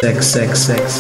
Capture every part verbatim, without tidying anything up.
sex, sex, sex.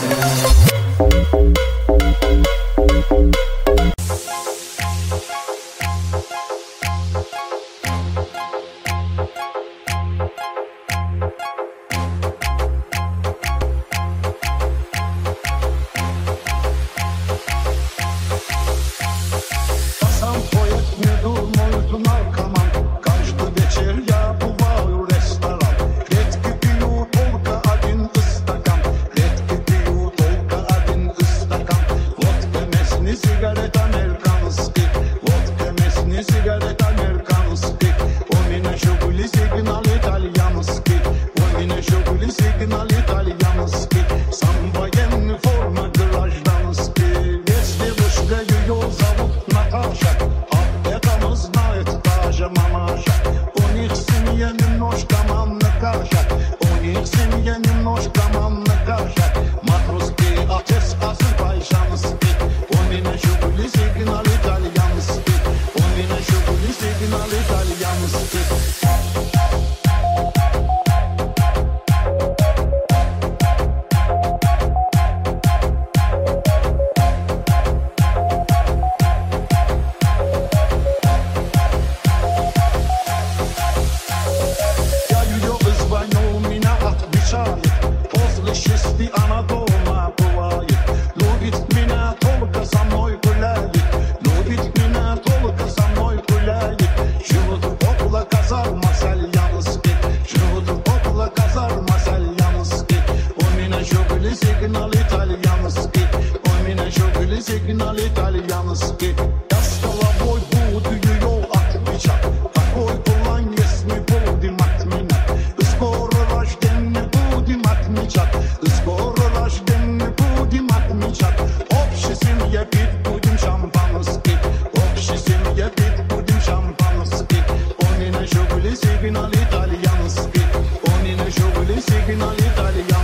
Сигнал итальянский. Я с головой буду ее отвечать. Такой план, если будем отменять. Скоро рождение будем отмечать. Скоро рождение будем отмечать. Общей семье пить будем шампанский. Общей семье пить будем шампанский. Он и на шугли сигнал итальянский. Он и на шугли сигнал итальянский.